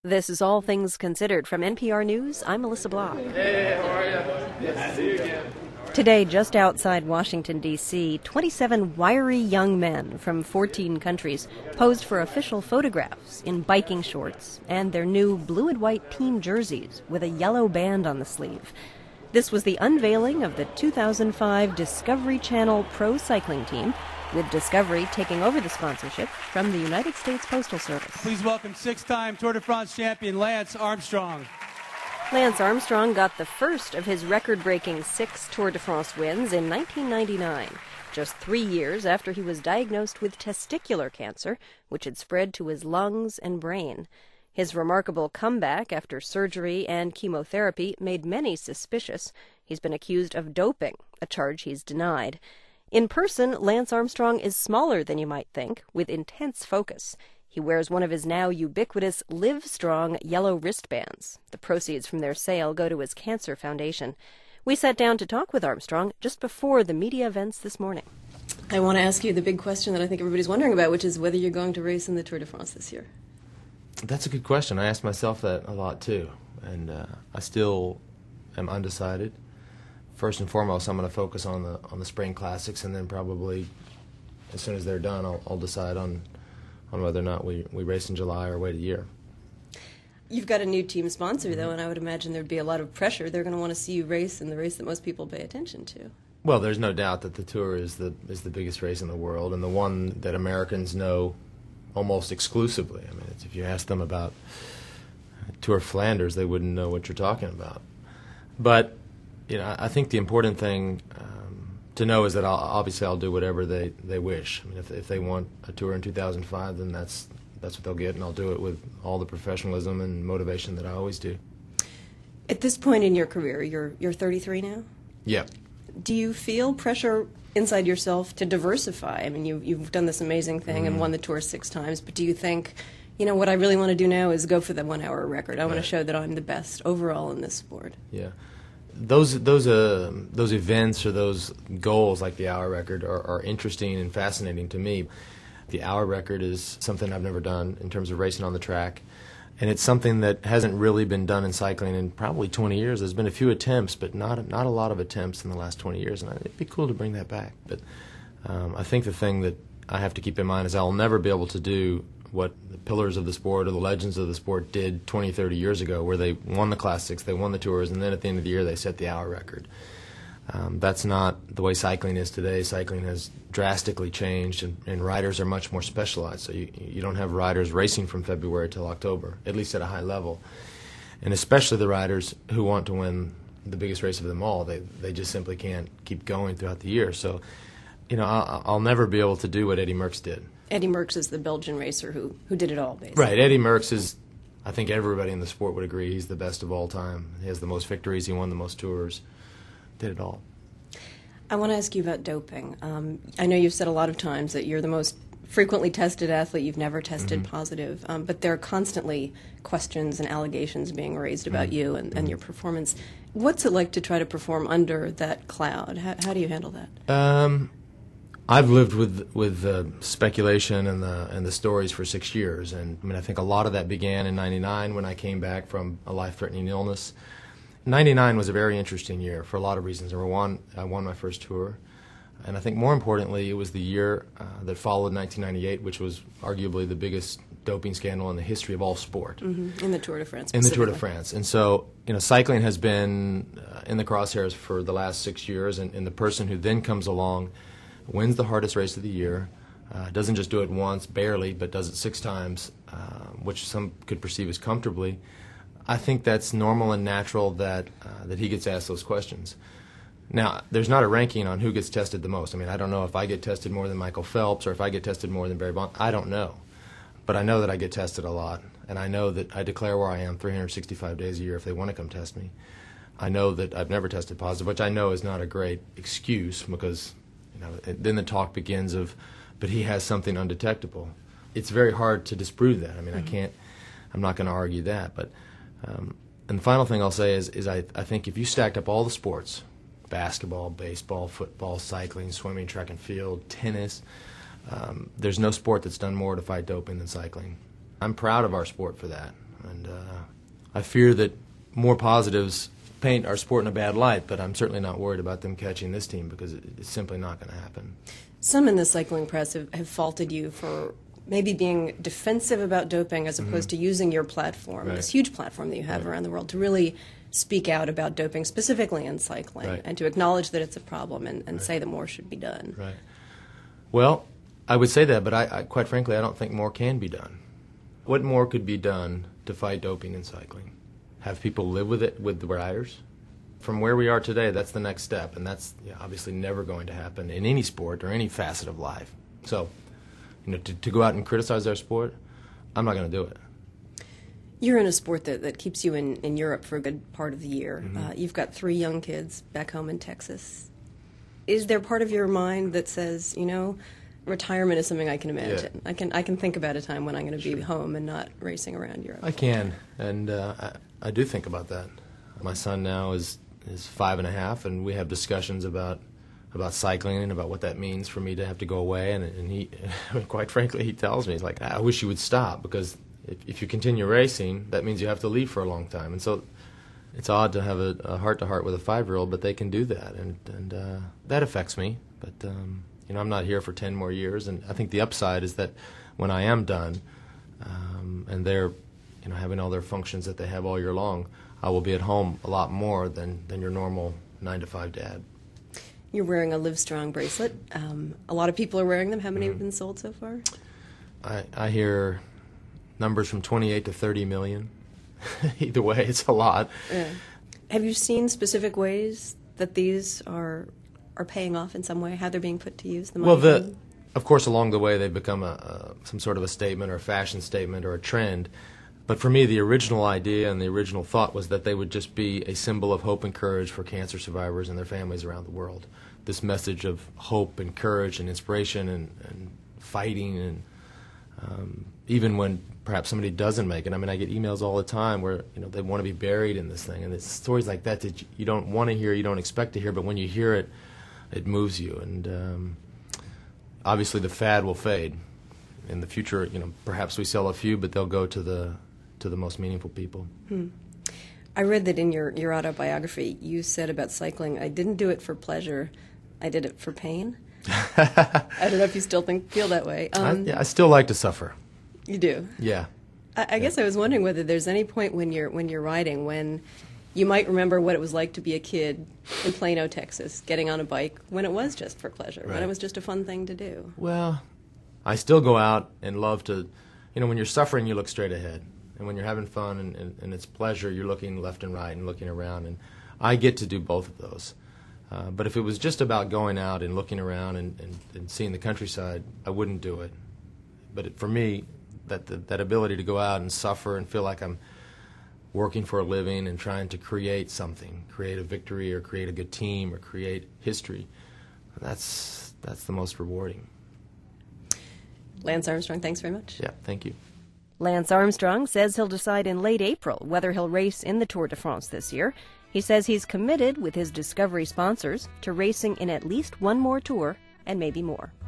This is All Things Considered from NPR News. I'm Melissa Block. Hey, how are you? Good to see you again. Today, just outside Washington, D.C., 27 wiry young men from 14 countries posed for official photographs in biking shorts and their new blue and white team jerseys with a yellow band on the sleeve. This was the unveiling of the 2005 Discovery Channel Pro Cycling Team, with Discovery taking over the sponsorship from the United States Postal Service. Please welcome six-time Tour de France champion Lance Armstrong. Lance Armstrong got the first of his record-breaking 6 Tour de France wins in 1999, just 3 years after he was diagnosed with testicular cancer, which had spread to his lungs and brain. His remarkable comeback after surgery and chemotherapy made many suspicious. He's been accused of doping, a charge he's denied. In person, Lance Armstrong is smaller than you might think, with intense focus. He wears one of his now ubiquitous Live Strong yellow wristbands. The proceeds from their sale go to his cancer foundation. We sat down to talk with Armstrong just before the media events this morning. I want to ask you the big question that I think everybody's wondering about, which is whether you're going to race in the Tour de France this year. That's a good question. I ask myself that a lot, too. And I still am undecided. First and foremost, I'm going to focus on the spring classics, and then probably as soon as they're done, I'll decide on whether or not we race in July or wait a year. You've got a new team sponsor, though, and I would imagine there'd be a lot of pressure. They're going to want to see you race in the race that most people pay attention to. Well, there's no doubt that the Tour is the biggest race in the world, and the one that Americans know almost exclusively. I mean, if you ask them about Tour of Flanders, they wouldn't know what you're talking about. But I think the important thing to know is that I'll do whatever they wish. I mean, if they want a tour in 2005, then that's what they'll get, and I'll do it with all the professionalism and motivation that I always do. At this point in your career, you're 33 now? Yeah. Do you feel pressure inside yourself to diversify? I mean, you've done this amazing thing and won the Tour 6 times, but do you think, what I really want to do now is go for the 1-hour record. I want to show that I'm the best overall in this sport. Yeah. Those events or those goals like the hour record are interesting and fascinating to me. The hour record is something I've never done in terms of racing on the track, and it's something that hasn't really been done in cycling in probably 20 years. There's been a few attempts, but not a lot of attempts in the last 20 years, and it'd be cool to bring that back. But I think the thing that I have to keep in mind is I'll never be able to do what the pillars of the sport or the legends of the sport did 20, 30 years ago, where they won the Classics, they won the Tours, and then at the end of the year they set the hour record. That's not the way cycling is today. Cycling has drastically changed, and riders are much more specialized. So you don't have riders racing from February till October, at least at a high level. And especially the riders who want to win the biggest race of them all, they just simply can't keep going throughout the year. So, I'll never be able to do what Eddy Merckx did. Eddy Merckx is the Belgian racer who did it all, basically. Right. Eddy Merckx is, I think everybody in the sport would agree, he's the best of all time. He has the most victories. He won the most tours. Did it all. I want to ask you about doping. I know you've said a lot of times that you're the most frequently tested athlete. You've never tested positive. But there are constantly questions and allegations being raised about you and your performance. What's it like to try to perform under that cloud? How do you handle that? I've lived with speculation and the stories for 6 years, and I think a lot of that began in '99 when I came back from a life-threatening illness. '99 was a very interesting year for a lot of reasons. Number one, I won my first Tour, and I think more importantly, it was the year that followed 1998, which was arguably the biggest doping scandal in the history of all sport. In the Tour de France. In the Tour de France, and so cycling has been in the crosshairs for the last 6 years, and the person who then comes along wins the hardest race of the year, doesn't just do it once, barely, but does it 6 times, which some could perceive as comfortably. I think that's normal and natural that he gets asked those questions. Now, there's not a ranking on who gets tested the most. I don't know if I get tested more than Michael Phelps or if I get tested more than Barry Bonds. I don't know. But I know that I get tested a lot, and I know that I declare where I am 365 days a year if they want to come test me. I know that I've never tested positive, which I know is not a great excuse because then the talk begins of, but he has something undetectable. It's very hard to disprove that. I'm not going to argue that. But and the final thing I'll say is I think if you stacked up all the sports, basketball, baseball, football, cycling, swimming, track and field, tennis, there's no sport that's done more to fight doping than cycling. I'm proud of our sport for that. And I fear that more positives paint our sport in a bad light, but I'm certainly not worried about them catching this team because it's simply not going to happen. Some in the cycling press have faulted you for maybe being defensive about doping as opposed to using your platform, this huge platform that you have around the world, to really speak out about doping, specifically in cycling, and to acknowledge that it's a problem and say that more should be done. Right. Well, I would say that, but I quite frankly, I don't think more can be done. What more could be done to fight doping in cycling? Have people live with it with the riders? From where we are today, that's the next step, and that's obviously never going to happen in any sport or any facet of life. So, to go out and criticize our sport, I'm not going to do it. You're in a sport that keeps you in Europe for a good part of the year. You've got 3 young kids back home in Texas. Is there part of your mind that says, retirement is something I can imagine? Yeah. I can think about a time when I'm going to be home and not racing around Europe. I can, and I do think about that. My son now is 5.5, and we have discussions about cycling and about what that means for me to have to go away. And he, quite frankly, he tells me, he's like, I wish you would stop, because if you continue racing, that means you have to leave for a long time. And so it's odd to have a heart-to-heart with a 5-year-old, but they can do that, and that affects me. But I'm not here for 10 more years, and I think the upside is that when I am done, and they're having all their functions that they have all year long, I will be at home a lot more than your normal 9-to-5 dad. You're wearing a Livestrong bracelet. A lot of people are wearing them. How many have been sold so far? I hear numbers from 28 to 30 million. Either way, it's a lot. Have you seen specific ways that these are paying off in some way, how they're being put to use? Of course, along the way, they've become some sort of a statement or a fashion statement or a trend. But for me, the original idea and the original thought was that they would just be a symbol of hope and courage for cancer survivors and their families around the world. This message of hope and courage and inspiration and fighting, and even when perhaps somebody doesn't make it. I mean, I get emails all the time where they want to be buried in this thing, and it's stories like that you don't want to hear, you don't expect to hear, but when you hear it, it moves you. And obviously, the fad will fade. In the future, perhaps we sell a few, but they'll go to the most meaningful people. I read that in your autobiography, you said about cycling, I didn't do it for pleasure, I did it for pain. I don't know if you still feel that way. I still like to suffer. You do? Yeah. I guess I was wondering whether there's any point when you're riding when you might remember what it was like to be a kid in Plano, Texas, getting on a bike when it was just for pleasure, when it was just a fun thing to do. Well, I still go out and love to, when you're suffering, you look straight ahead. And when you're having fun and it's pleasure, you're looking left and right and looking around. And I get to do both of those. But if it was just about going out and looking around and seeing the countryside, I wouldn't do it. But for me, that ability to go out and suffer and feel like I'm working for a living and trying to create something, create a victory or create a good team or create history, that's the most rewarding. Lance Armstrong, thanks very much. Yeah, thank you. Lance Armstrong says he'll decide in late April whether he'll race in the Tour de France this year. He says he's committed with his Discovery sponsors to racing in at least one more tour and maybe more.